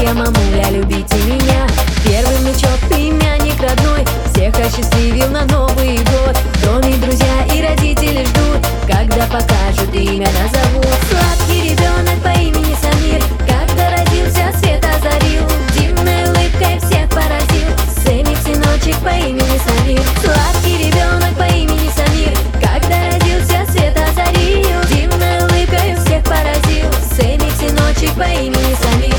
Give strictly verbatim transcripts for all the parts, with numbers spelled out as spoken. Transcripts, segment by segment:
я, мамуля, любите меня. Первый внучок, племянник родной, всех осчастливил на Новый год. В доме друзья и родители ждут, когда покажут имя, назовут. Сладкий ребенок по имени Самир, когда родился, свет озарил, дивной улыбкой всех поразил. Сэмик, сыночек по имени Самир. Сладкий ребенок по имени Самир, когда родился, свет озарил, дивной улыбкой всех поразил. Сэмик, сыночек по имени Самир.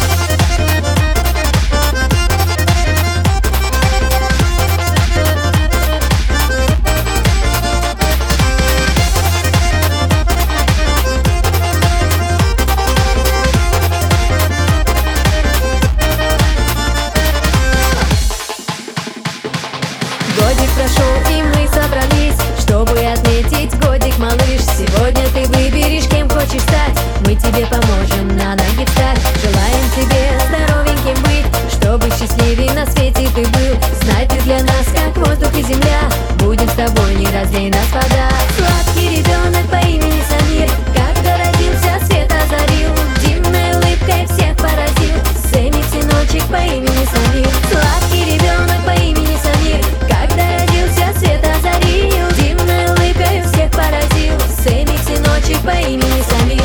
Годик прошел, и мы собрались, чтобы отметить годик, малыш. Сегодня ты выберешь, кем хочешь стать, мы тебе поможем на ноги встать. Желаем тебе здоровеньким быть, чтобы счастливей на свете ты был. Знай, ты для нас как воздух и земля, будем с тобой, не разлей нас вода. Сладкий ребенок по имени Самир, когда родился, свет озарил, дивной улыбкой всех поразил. Сэмик, сыночек по имени Самир. Сладкий ребенок по имени Самир, когда родился, свет озарил, дивной улыбкой всех поразил. Сэмик, сыночек по имени Самир.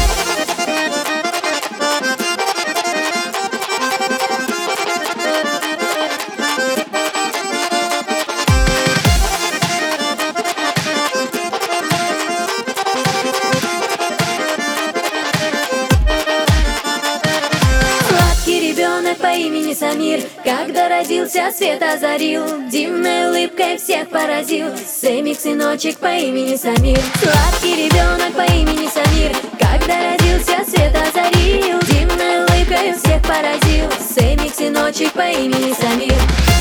Ребенок по имени Самир, когда родился, свет озарил, дивной улыбкой всех поразил. Сэмик, сыночек по имени Самир. Сладкий ребенок по имени Самир, когда родился, свет озарил, дивной улыбкой всех поразил. Сэмик, сыночек по имени Самир.